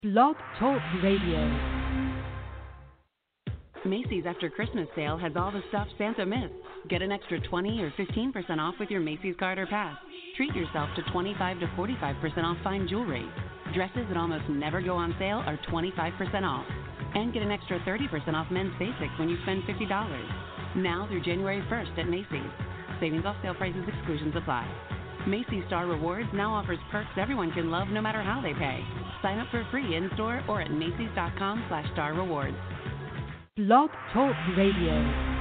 Blog Talk Radio. Macy's After Christmas sale has all the stuff Santa missed. Get an extra 20 or 15% off with your Macy's card or pass. Treat yourself to 25 to 45% off fine jewelry. Dresses that almost never go on sale are 25% off. And get an extra 30% off men's basics when you spend $50. Now through January 1st at Macy's. Savings off sale prices, exclusions apply. Macy's Star Rewards now offers perks everyone can love no matter how they pay. Sign up for free in-store or at Macys.com/Star Rewards. Blog Talk Radio.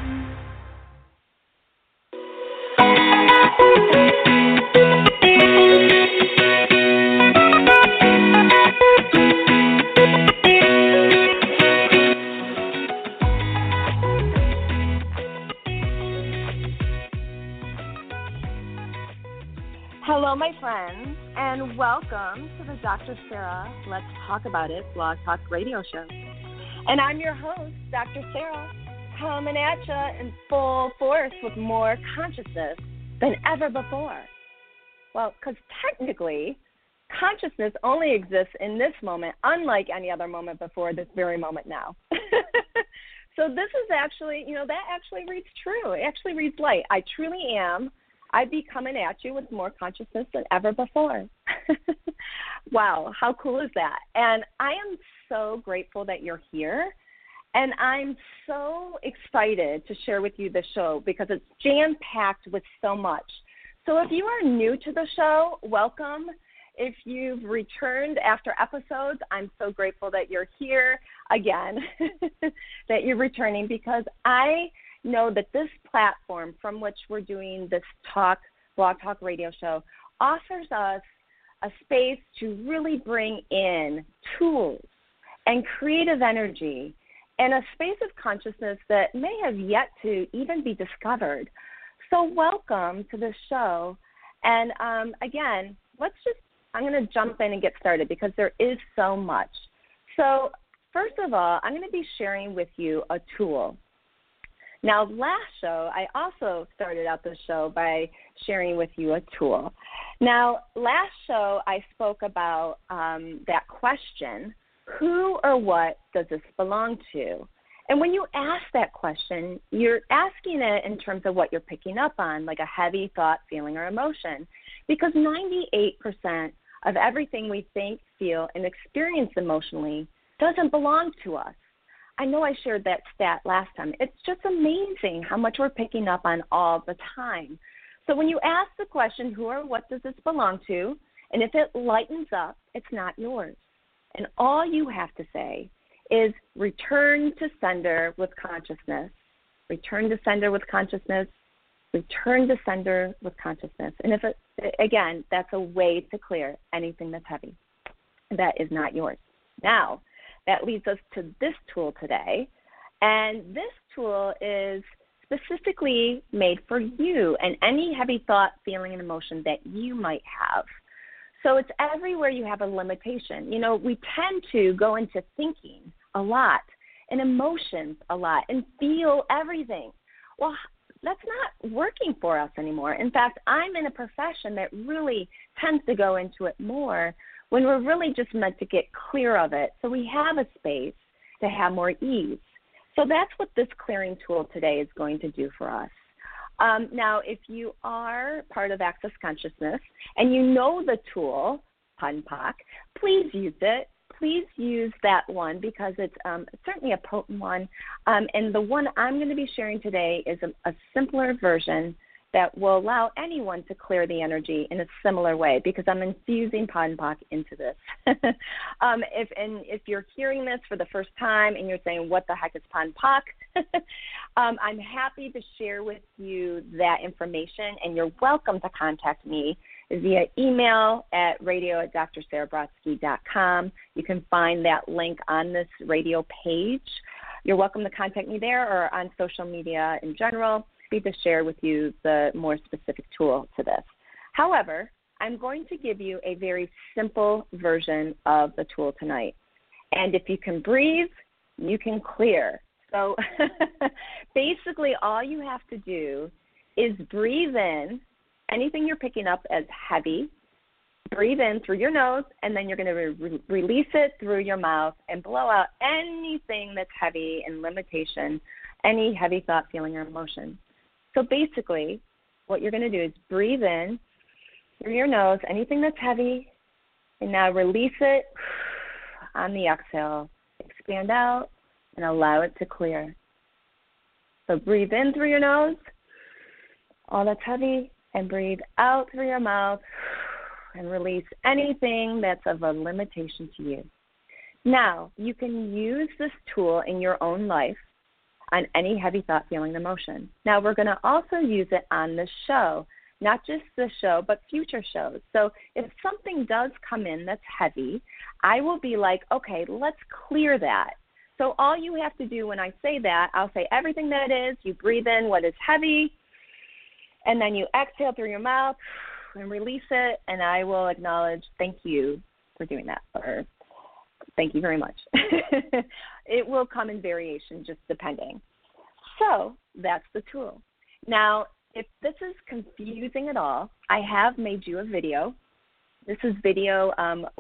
Hello, my friends, and welcome to the Dr. Sarah Let's Talk About It Blog Talk Radio Show. And I'm your host, Dr. Sarah, coming at you in full force with more consciousness than ever before. Well, because technically, consciousness only exists in this moment, unlike any other moment before this very moment now. So this is actually, that actually reads true. It actually reads light. I truly am. I'd be coming at you with more consciousness than ever before. Wow, how cool is that? And I am so grateful that you're here. And I'm so excited to share with you the show because it's jam-packed with so much. So if you are new to the show, welcome. If you've returned after episodes, I'm so grateful that you're here again, that you're returning, because I know that this platform from which we're doing this blog talk radio show offers us a space to really bring in tools and creative energy and a space of consciousness that may have yet to even be discovered. So welcome to the show. And again, I'm going to jump in and get started because there is so much. So first of all, I'm going to be sharing with you a tool. Now, last show, I also started out the show by sharing with you a tool. Now, last show, I spoke about that question, who or what does this belong to? And when you ask that question, you're asking it in terms of what you're picking up on, like a heavy thought, feeling, or emotion, because 98% of everything we think, feel, and experience emotionally doesn't belong to us. I know I shared that stat last time. It's just amazing how much we're picking up on all the time. So when you ask the question, who or what does this belong to, and if it lightens up, it's not yours. And all you have to say is return to sender with consciousness, return to sender with consciousness, return to sender with consciousness. And if again, that's a way to clear anything that's heavy that is not yours. Now, that leads us to this tool today, and this tool is specifically made for you and any heavy thought, feeling, and emotion that you might have. So it's everywhere you have a limitation. We tend to go into thinking a lot and emotions a lot and feel everything. Well, that's not working for us anymore. In fact, I'm in a profession that really tends to go into it more when we're really just meant to get clear of it, so we have a space to have more ease. So that's what this clearing tool today is going to do for us. Now, if you are part of Access Consciousness and you know the tool, POD&POC, please use it. Please use that one because it's certainly a potent one. And the one I'm going to be sharing today is a simpler version that will allow anyone to clear the energy in a similar way because I'm infusing POD&POC into this. If you're hearing this for the first time and you're saying, what the heck is POD&POC? I'm happy to share with you that information, and you're welcome to contact me via email at radio@drsarahbrodsky.com. You can find that link on this radio page. You're welcome to contact me there or on social media in general to share with you the more specific tool to this. However, I'm going to give you a very simple version of the tool tonight. And if you can breathe, you can clear. So basically all you have to do is breathe in anything you're picking up as heavy, breathe in through your nose, and then you're going to release it through your mouth and blow out anything that's heavy and limitation, any heavy thought, feeling, or emotion. So basically, what you're going to do is breathe in through your nose, anything that's heavy, and now release it on the exhale. Expand out and allow it to clear. So breathe in through your nose, all that's heavy, and breathe out through your mouth and release anything that's of a limitation to you. Now, you can use this tool in your own life on any heavy thought, feeling, emotion. Now, we're going to also use it on this show, not just this show, but future shows. So if something does come in that's heavy, I will be like, okay, let's clear that. So all you have to do when I say that, I'll say everything that is, you breathe in what is heavy, and then you exhale through your mouth and release it, and I will acknowledge, thank you for doing that, or thank you very much. It will come in variation, just depending. So that's the tool. Now, if this is confusing at all, I have made you a video. This is video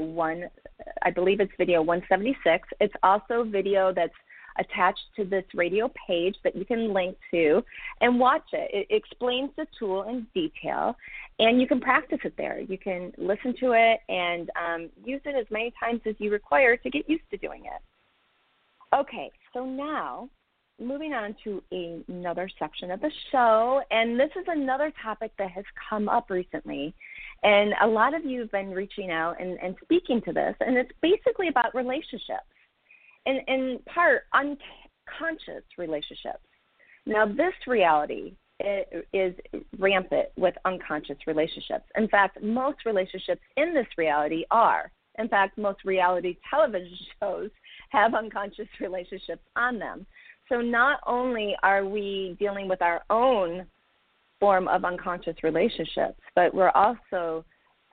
I believe it's video 176. It's also video that's attached to this radio page that you can link to and watch it. It explains the tool in detail, and you can practice it there. You can listen to it and use it as many times as you require to get used to doing it. Okay, so now moving on to another section of the show, and this is another topic that has come up recently, and a lot of you have been reaching out and speaking to this, and it's basically about relationships. In part, unconscious relationships. Now, this reality is rampant with unconscious relationships. In fact, most relationships in this reality are. In fact, most reality television shows have unconscious relationships on them. So not only are we dealing with our own form of unconscious relationships, but we're also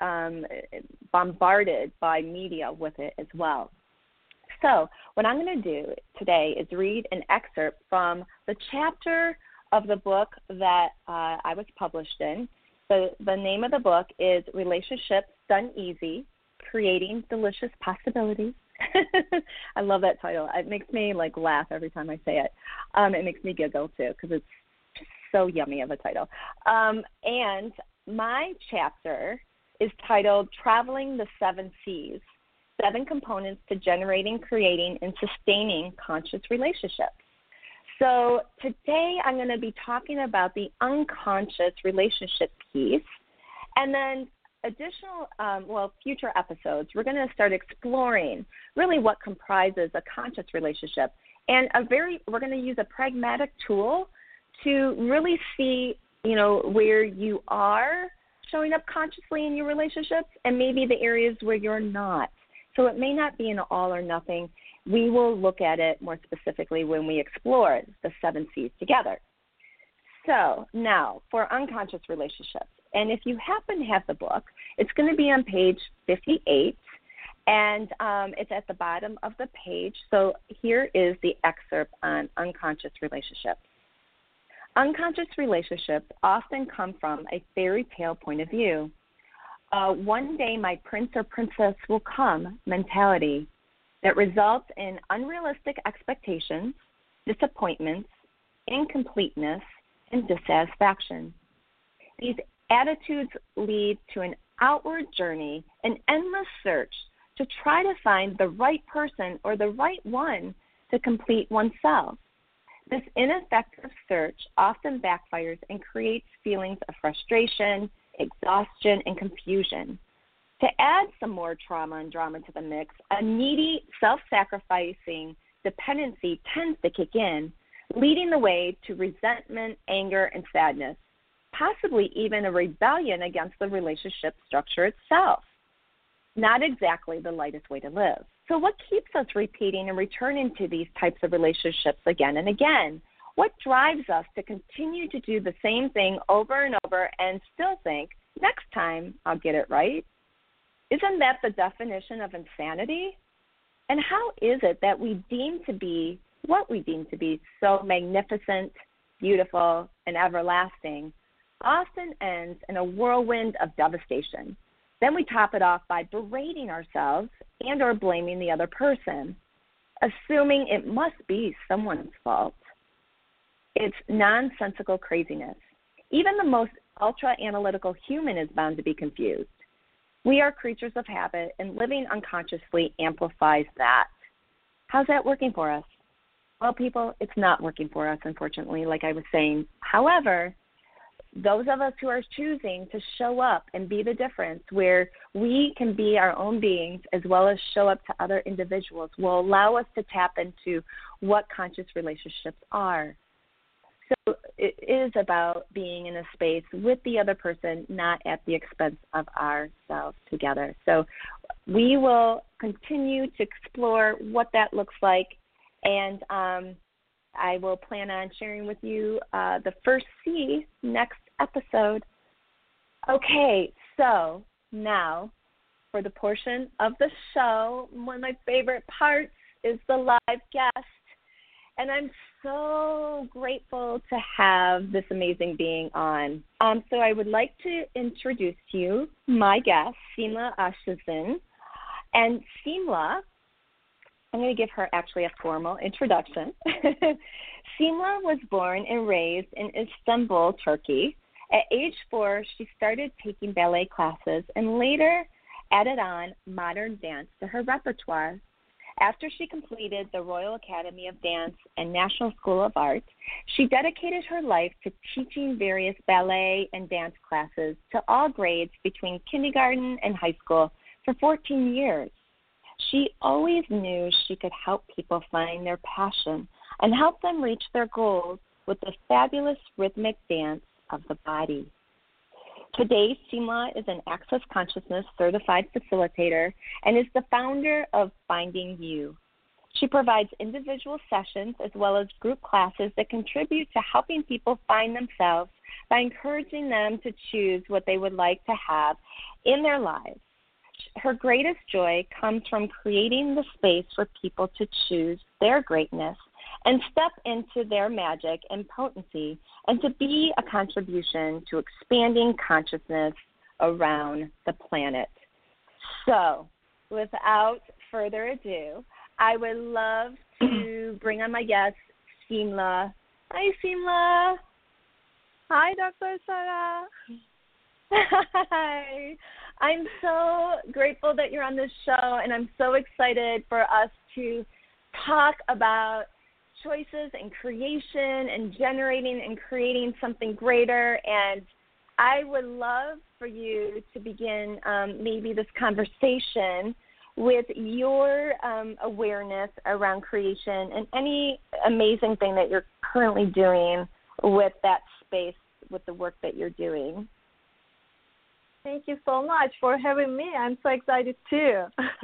bombarded by media with it as well. So what I'm going to do today is read an excerpt from the chapter of the book that I was published in. The name of the book is Relationships Done Easy, Creating Delicious Possibilities. I love that title. It makes me laugh every time I say it. It makes me giggle too because it's just so yummy of a title. And my chapter is titled Traveling the Seven C's. 7 components to generating, creating, and sustaining conscious relationships. So today I'm going to be talking about the unconscious relationship piece, and then future episodes, we're going to start exploring really what comprises a conscious relationship, and we're going to use a pragmatic tool to really see, where you are showing up consciously in your relationships, and maybe the areas where you're not. So it may not be an all or nothing. We will look at it more specifically when we explore the 7 C's together. So now for unconscious relationships. And if you happen to have the book, it's going to be on page 58, and it's at the bottom of the page. So here is the excerpt on unconscious relationships. Unconscious relationships often come from a fairy tale point of view. One day my prince or princess will come mentality that results in unrealistic expectations, disappointments, incompleteness, and dissatisfaction. These attitudes lead to an outward journey, an endless search to try to find the right person or the right one to complete oneself. This ineffective search often backfires and creates feelings of frustration, exhaustion, and confusion. To add some more trauma and drama to the mix, a needy, self-sacrificing dependency tends to kick in, leading the way to resentment, anger, and sadness, possibly even a rebellion against the relationship structure itself. Not exactly the lightest way to live. So what keeps us repeating and returning to these types of relationships again and again? What drives us to continue to do the same thing over and over and still think, next time I'll get it right? Isn't that the definition of insanity? And how is it that we deem to be what we deem to be so magnificent, beautiful, and everlasting often ends in a whirlwind of devastation? Then we top it off by berating ourselves and or blaming the other person, assuming it must be someone's fault. It's nonsensical craziness. Even the most ultra-analytical human is bound to be confused. We are creatures of habit, and living unconsciously amplifies that. How's that working for us? Well, people, it's not working for us, unfortunately, like I was saying. However, those of us who are choosing to show up and be the difference, where we can be our own beings as well as show up to other individuals, will allow us to tap into what conscious relationships are. So it is about being in a space with the other person, not at the expense of ourselves together. So we will continue to explore what that looks like, and I will plan on sharing with you the first C next episode. Okay, so now for the portion of the show, one of my favorite parts is the live guest. And I'm so grateful to have this amazing being on. So I would like to introduce to you my guest, Simla Ashizin. And Simla, I'm going to give her actually a formal introduction. Simla was born and raised in Istanbul, Turkey. At age 4, she started taking ballet classes and later added on modern dance to her repertoire. After she completed the Royal Academy of Dance and National School of Art, she dedicated her life to teaching various ballet and dance classes to all grades between kindergarten and high school for 14 years. She always knew she could help people find their passion and help them reach their goals with the fabulous rhythmic dance of the body. Today, Simla is an Access Consciousness certified facilitator and is the founder of Finding You. She provides individual sessions as well as group classes that contribute to helping people find themselves by encouraging them to choose what they would like to have in their lives. Her greatest joy comes from creating the space for people to choose their greatness and step into their magic and potency, and to be a contribution to expanding consciousness around the planet. So, without further ado, I would love to bring on my guest, Simla. Hi, Simla. Hi, Dr. Sarah. Hi. I'm so grateful that you're on this show, and I'm so excited for us to talk about choices and creation and generating and creating something greater. And I would love for you to begin maybe this conversation with your awareness around creation and any amazing thing that you're currently doing with that space, with the work that you're doing. Thank you so much for having me. I'm so excited too.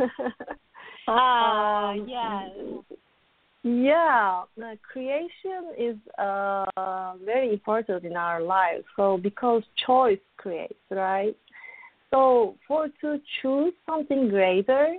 Yes. Yeah, creation is very important in our lives. So because choice creates, right? So to choose something greater,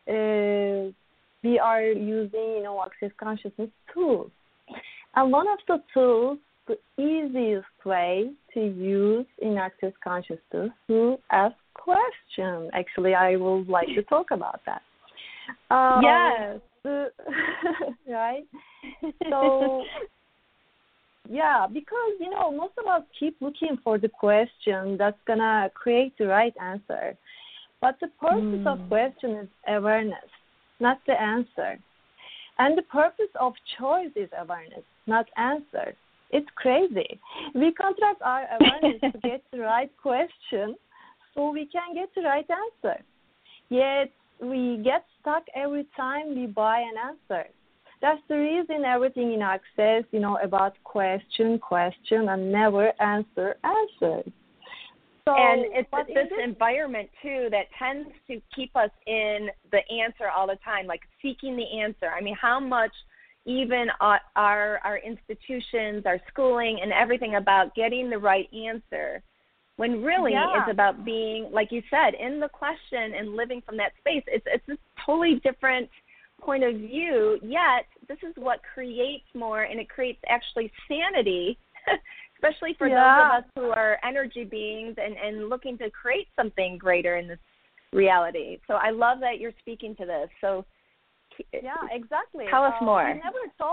we are using, Access Consciousness tools. And one of the tools, the easiest way to use in Access Consciousness, to ask questions. Actually, I would like to talk about that. Yes. Right? So, yeah, because, most of us keep looking for the question that's going to create the right answer. But the purpose of question is awareness, not the answer. And the purpose of choice is awareness, not answer. It's crazy. We contract our awareness to get the right question so we can get the right answer. Yet, we get stuck every time we buy an answer. That's the reason everything in Access, about question, and never answer. So, and it's this environment, too, that tends to keep us in the answer all the time, like seeking the answer. I mean, how much even our institutions, our schooling, and everything about getting the right answer, when really it's about being, like you said, in the question and living from that space. It's a totally different point of view, yet this is what creates more, and it creates actually sanity especially for those of us who are energy beings and looking to create something greater in this reality. So I love that you're speaking to this. So yeah, exactly. Tell us more. We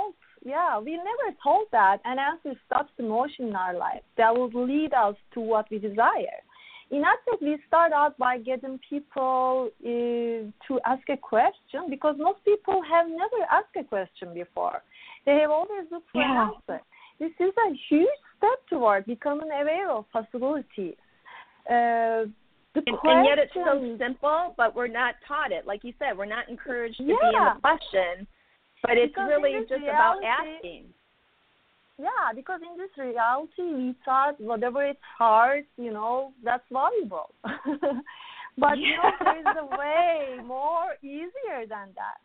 never told that an answer stops the motion in our life that will lead us to what we desire. In essence, we start out by getting people to ask a question, because most people have never asked a question before. They have always looked for an answer. This is a huge step toward becoming aware of possibilities. And yet it's so simple, but we're not taught it. Like you said, we're not encouraged to be in the question, but it's really just about asking. Yeah, because in this reality, we thought whatever is hard, that's valuable. But there is a way more easier than that.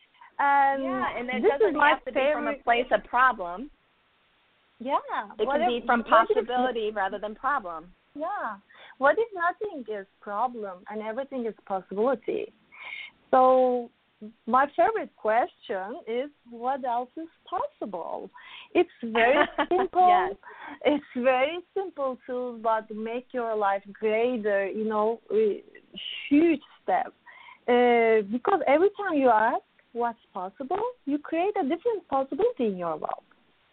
And it doesn't have to be from a place of problem. Yeah. It can be from possibility rather than problem. Yeah. What if nothing is problem and everything is possibility? So my favorite question is, what else is possible? It's very simple. Yes. It's very simple too, but make your life greater, huge step. Because every time you ask what's possible, you create a different possibility in your world.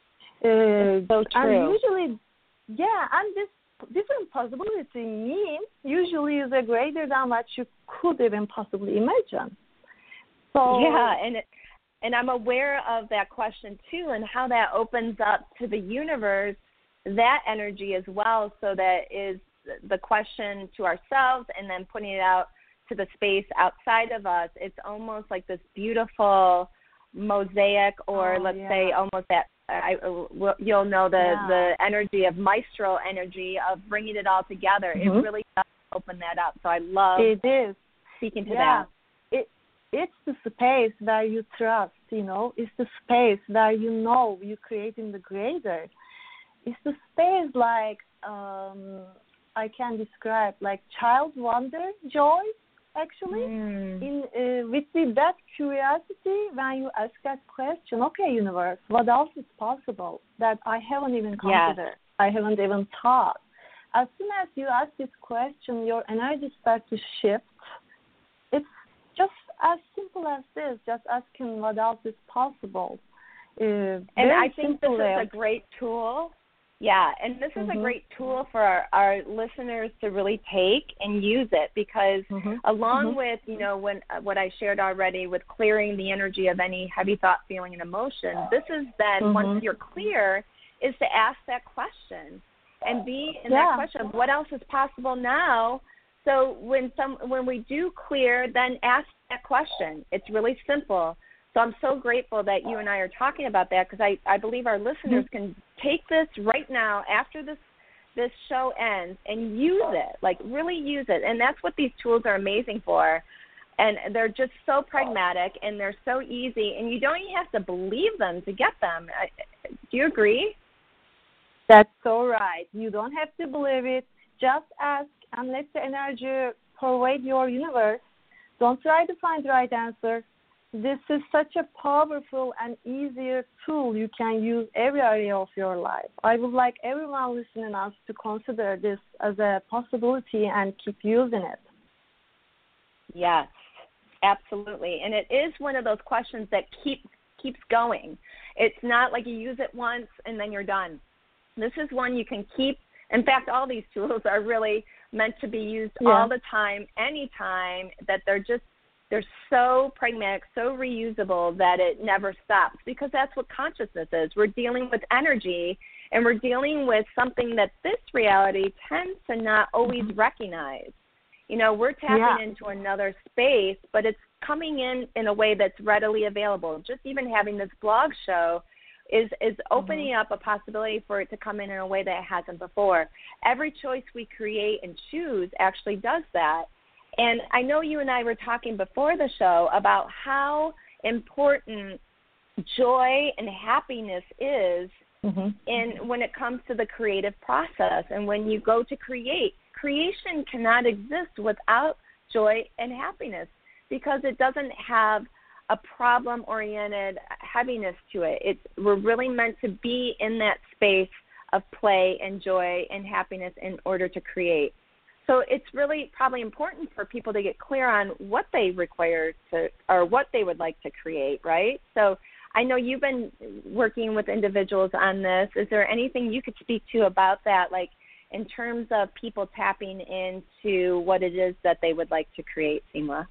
So true. And usually, and this different possibility usually is greater than what you could even possibly imagine. So and I'm aware of that question too, and how that opens up to the universe that energy as well. So that is the question to ourselves, and then putting it out to the space outside of us. It's almost like this beautiful mosaic, or let's say almost that. You'll know the energy of maestro energy of bringing it all together. It really does open that up. So I love speaking to that. It's the space where you trust, It's the space where you're creating the greater. It's the space like I can describe like child wonder, joy. Actually, with that curiosity, when you ask that question, okay, universe, what else is possible that I haven't even considered, I haven't even thought? As soon as you ask this question, your energy starts to shift. It's just as simple as this, just asking what else is possible. And I think this is a great tool. Yeah, and this is a great tool for our listeners to really take and use it, because along with, what I shared already with clearing the energy of any heavy thought, feeling, and emotion, this is then, once you're clear, is to ask that question and be in that question of what else is possible now. So when we do clear, then ask that question. It's really simple. So I'm so grateful that you and I are talking about that, because I believe our listeners can take this right now after this show ends and use it, like really use it. And that's what these tools are amazing for. And they're just so pragmatic, and they're so easy, and you don't even have to believe them to get them. Do you agree? That's so right. You don't have to believe it. Just ask and let the energy pervade your universe. Don't try to find the right answer. This is such a powerful and easier tool you can use every area of your life. I would like everyone listening us to consider this as a possibility and keep using it. Yes, absolutely. And it is one of those questions that keeps going. It's not like you use it once and then you're done. This is one you can keep. In fact, all these tools are really meant to be used all the time, anytime, that they're so pragmatic, so reusable that it never stops, because that's what consciousness is. We're dealing with energy, and we're dealing with something that this reality tends to not always recognize. We're tapping into another space, but it's coming in a way that's readily available. Just even having this blog show is opening up a possibility for it to come in a way that it hasn't before. Every choice we create and choose actually does that. And I know you and I were talking before the show about how important joy and happiness is when it comes to the creative process. And when you go to create, creation cannot exist without joy and happiness, because it doesn't have a problem-oriented heaviness to it. We're really meant to be in that space of play and joy and happiness in order to create. So it's really probably important for people to get clear on what they require to, or what they would like to create, right? So I know you've been working with individuals on this. Is there anything you could speak to about that, like in terms of people tapping into what it is that they would like to create, Seema?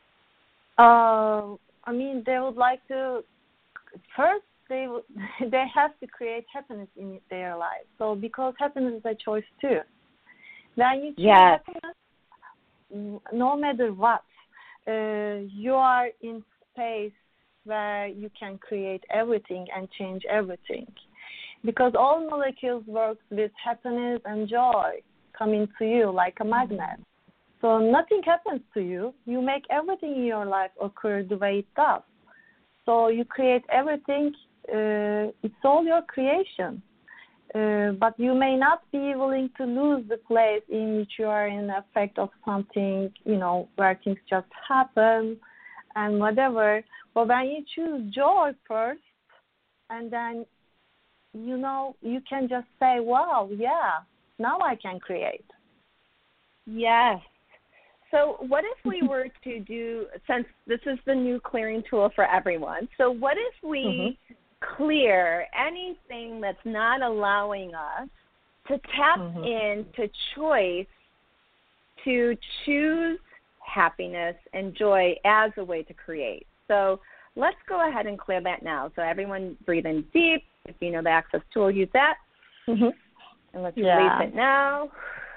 I mean, they would like to, first, they have to create happiness in their life. So because happiness is a choice too. When you choose happiness, no matter what, you are in space where you can create everything and change everything. Because all molecules work with happiness and joy coming to you like a magnet. So nothing happens to you. You make everything in your life occur the way it does. So you create everything. It's all your creation. But you may not be willing to lose the place in which you are in the effect of something, where things just happen and whatever. But when you choose joy first, and then, you can just say, wow, yeah, now I can create. Yes. So what if we were to do, since this is the new clearing tool for everyone, so what if we clear anything that's not allowing us to tap into choice to choose happiness and joy as a way to create? So let's go ahead and clear that now. So everyone breathe in deep. If you know the Access tool, use that. And let's release it now.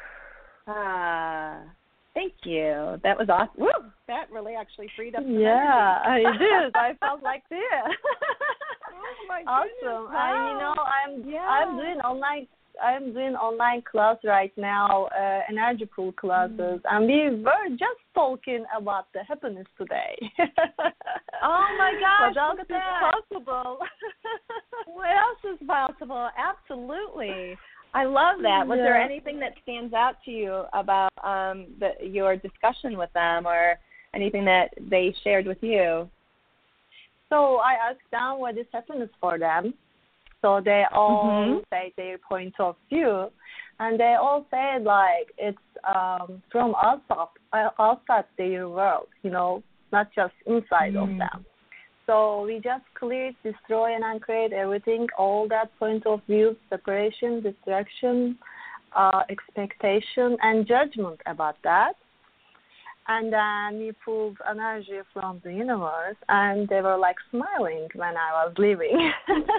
Thank you. That was awesome. Woo! That really actually freed up some energy. I did. I felt like this. Oh my goodness. Awesome. Wow. I'm doing online class right now, energy pool classes, and we were just talking about the happiness today. Oh my gosh! What else is possible? What else is possible? Absolutely. I love that. Was there anything that stands out to you about your discussion with them, or anything that they shared with you? So I asked them what is happiness for them. So they all say their point of view, and they all say like it's from outside their world, not just inside of them. So we just clear, destroy, and uncreate everything, all that point of view, separation, distraction, expectation, and judgment about that. And then we pulled energy from the universe, and they were like smiling when I was leaving.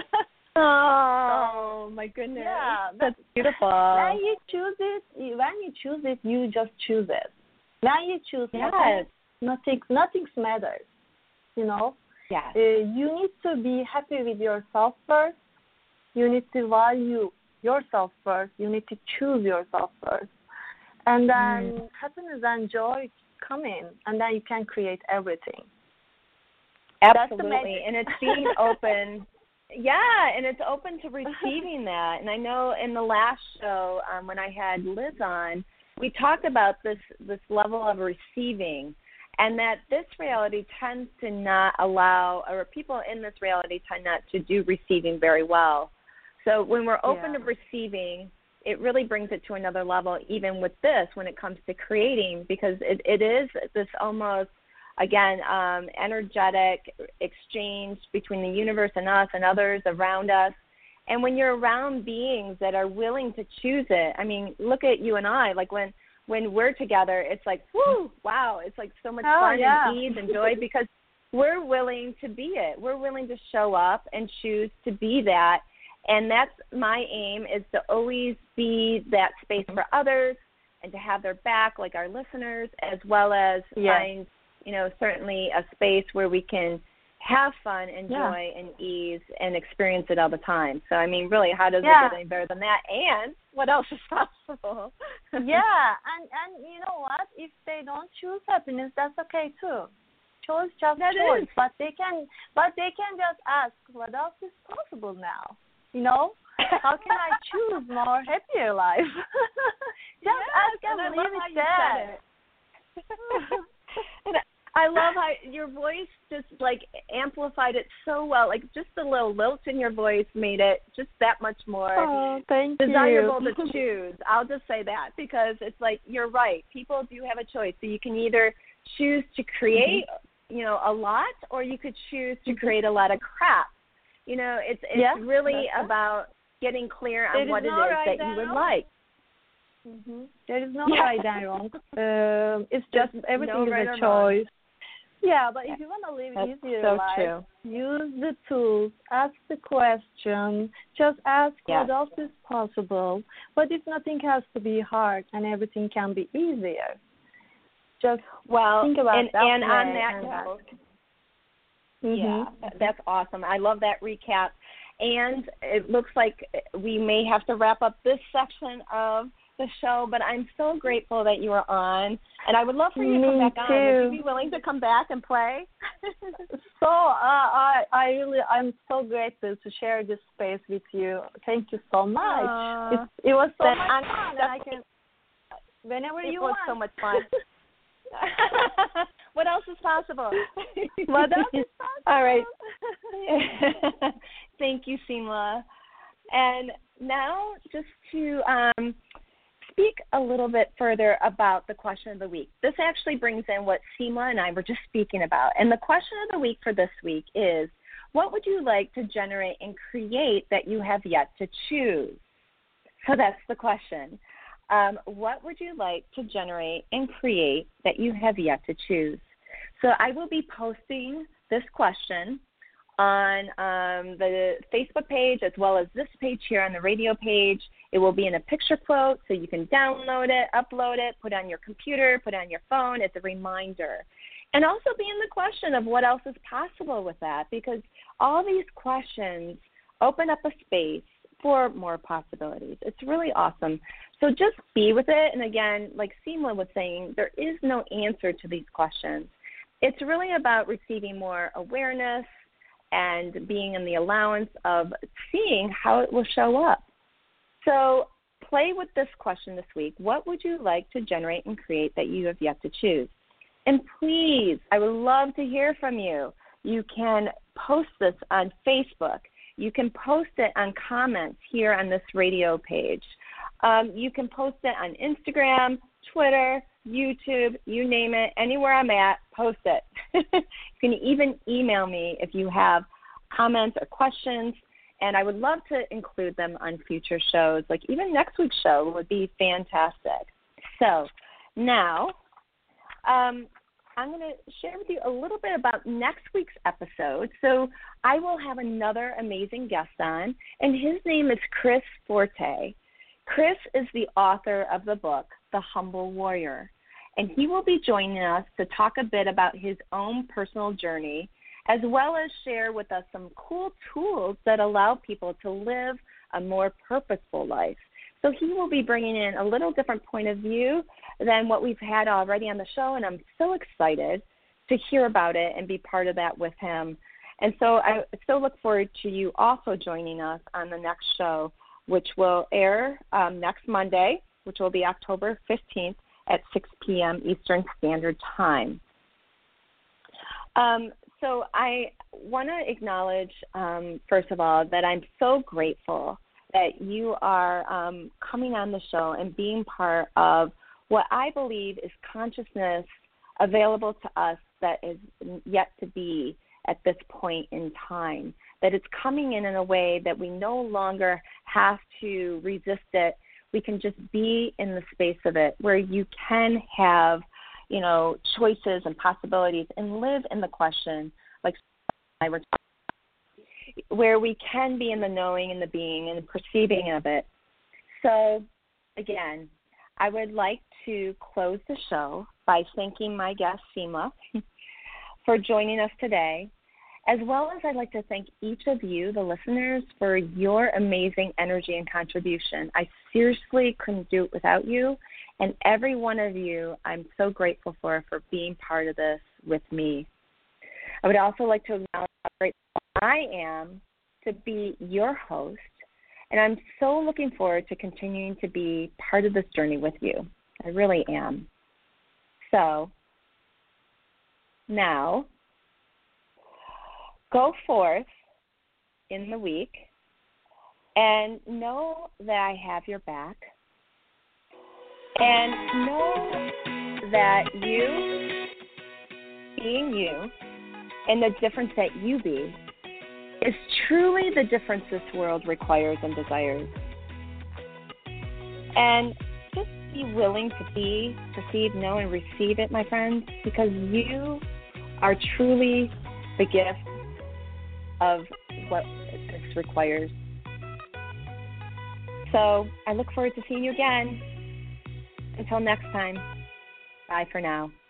Oh, my goodness. Yeah, that's beautiful. When you choose it, you just choose it. When you choose happiness, nothing matters, Yes. You need to be happy with yourself first. You need to value yourself first. You need to choose yourself first. And then happiness and joy come in, and then you can create everything. Absolutely. And it's being open. And it's open to receiving that. And I know in the last show, when I had Liz on, we talked about this level of receiving, and that this reality tends to not allow, or people in this reality tend not to do receiving very well. So when we're open to receiving, it really brings it to another level, even with this, when it comes to creating, because it is this almost, again, energetic exchange between the universe and us and others around us. And when you're around beings that are willing to choose it, I mean, look at you and I, like when we're together, it's like, whoo, wow, it's like so much fun and ease and joy because we're willing to be it. We're willing to show up and choose to be that. And that's my aim, is to always be that space for others and to have their back, like our listeners, as well as find, certainly a space where we can have fun and joy and ease and experience it all the time. So, I mean, really, how does it get any better than that? And what else is possible? And you know what? If they don't choose happiness, that's okay too. Choice just choice. But they can just ask, what else is possible now? How can I choose more happier life? Just ask and leave it there. I love how your voice just like amplified it so well. Like just the little lilt in your voice made it just that much more desirable to choose. I'll just say that because it's like you're right. People do have a choice. So you can either choose to create, a lot, or you could choose to create a lot of crap. It's really about getting clear on what it is that you would like. Mm-hmm. There is no right and wrong. It's just everything is a choice. Yeah, but if you want to live easier life, use the tools, ask the question, just ask what else is possible. But if nothing has to be hard and everything can be easier, just think about that. And on that note, that's awesome. I love that recap. And it looks like we may have to wrap up this section of the show, but I'm so grateful that you are on, and I would love for you to come back on. Would you be willing to come back and play? So I'm so grateful to share this space with you. Thank you so much. It was so much fun, and I can whenever you want. It was so much fun. What else is possible? What else is possible? All right. Thank you, Simla. And now just to speak a little bit further about the question of the week. This actually brings in what Simla and I were just speaking about. And the question of the week for this week is, what would you like to generate and create that you have yet to choose? So that's the question. What would you like to generate and create that you have yet to choose? So I will be posting this question on the Facebook page as well as this page here on the radio page. It will be in a picture quote, so you can download it, upload it, put it on your computer, put it on your phone. It's a reminder. And also be in the question of what else is possible with that, because all these questions open up a space for more possibilities. It's really awesome. So just be with it. And again, like Simla was saying, there is no answer to these questions. It's really about receiving more awareness and being in the allowance of seeing how it will show up. So play with this question this week. What would you like to generate and create that you have yet to choose? And please, I would love to hear from you. You can post this on Facebook. You can post it on comments here on this radio page. You can post it on Instagram, Twitter, YouTube, you name it. Anywhere I'm at, post it. You can even email me if you have comments or questions, and I would love to include them on future shows. Like even next week's show would be fantastic. So now I'm going to share with you a little bit about next week's episode. So I will have another amazing guest on, and his name is Chris Forte. Chris is the author of the book, The Humble Warrior, and he will be joining us to talk a bit about his own personal journey, as well as share with us some cool tools that allow people to live a more purposeful life. So he will be bringing in a little different point of view than what we've had already on the show, and I'm so excited to hear about it and be part of that with him. And so I so look forward to you also joining us on the next show, which will air next Monday, which will be October 15th at 6 p.m. Eastern Standard Time. So I want to acknowledge, first of all, that I'm so grateful that you are coming on the show and being part of what I believe is consciousness available to us that is yet to be at this point in time, that it's coming in a way that we no longer have to resist it. We can just be in the space of it where you can have, choices and possibilities and live in the question, like I were talking, where we can be in the knowing and the being and the perceiving of it. So, again, I would like to close the show by thanking my guest, Simla, for joining us today, as well as I'd like to thank each of you, the listeners, for your amazing energy and contribution. I seriously couldn't do it without you, and every one of you I'm so grateful for being part of this with me. I would also like to acknowledge how grateful I am to be your host, and I'm so looking forward to continuing to be part of this journey with you. I really am. So, now, go forth in the week and know that I have your back. And know that you, being you, and the difference that you be, is truly the difference this world requires and desires. And just be willing to be, perceive, know, and receive it, my friends, because you are truly the gift of what this requires. So I look forward to seeing you again. Until next time, bye for now.